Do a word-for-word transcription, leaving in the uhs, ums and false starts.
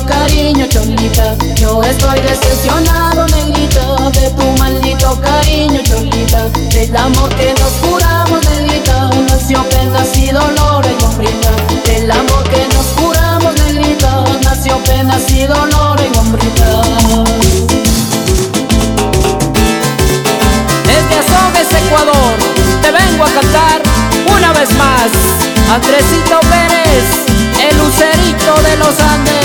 cariño, Cholita. Yo estoy decepcionado, negrita, de tu maldito cariño, Cholita. Del amor que nos juramos, negrita, nació penas y dolores, hombrita. Del amor que nos juramos, negrita, nació penas y dolores, hombrita. Desde Azogues, Ecuador, te vengo a cantar una vez más. Andresito Pérez, el lucerito de los Andes.